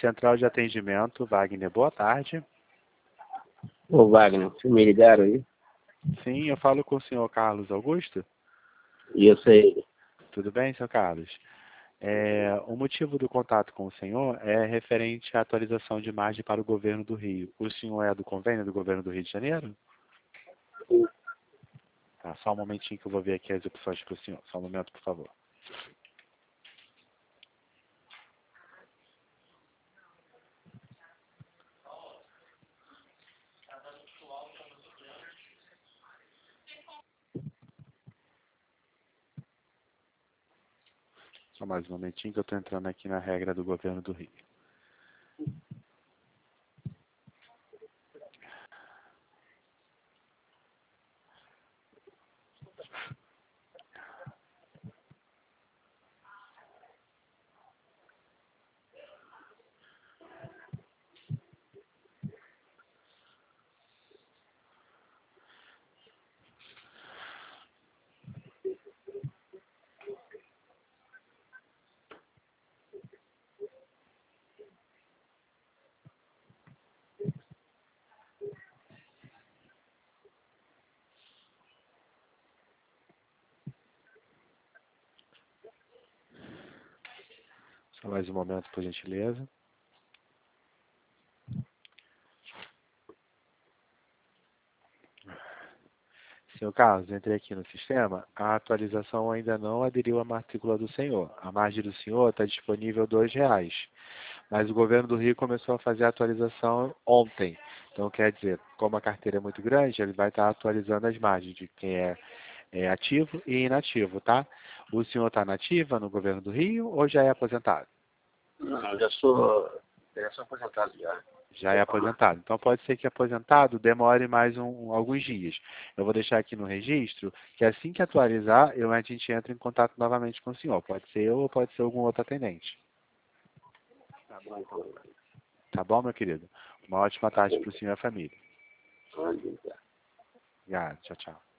Central de Atendimento, Wagner, boa tarde. Ô Wagner, vocês me ligaram aí? Sim, eu falo com o senhor Carlos Augusto. E eu sei. Tudo bem, senhor Carlos? O motivo do contato com o senhor é referente à atualização de margem para o governo do Rio. O senhor é do convênio do governo do Rio de Janeiro? Tá, só um momentinho que eu vou ver aqui as opções para o senhor. Só um momento, por favor. Só mais um momentinho que eu estou entrando aqui na regra do governo do Rio. Só mais um momento, por gentileza. Senhor Carlos, entrei aqui no sistema, a atualização ainda não aderiu à matrícula do senhor. A margem do senhor está disponível R$ 2, mas o governo do Rio começou a fazer a atualização ontem. Então, quer dizer, como a carteira é muito grande, ele vai estar atualizando as margens de quem é ativo e inativo, tá? O senhor está nativa no governo do Rio ou já é aposentado? Não, já sou aposentado já. Já é aposentado. Então pode ser que aposentado demore mais alguns dias. Eu vou deixar aqui no registro que assim que atualizar, a gente entra em contato novamente com o senhor. Pode ser eu ou pode ser algum outro atendente. Tá bom, então. Tá bom, meu querido? Uma ótima tarde para o senhor e a família. Pode, tá. Obrigado. Tchau, tchau.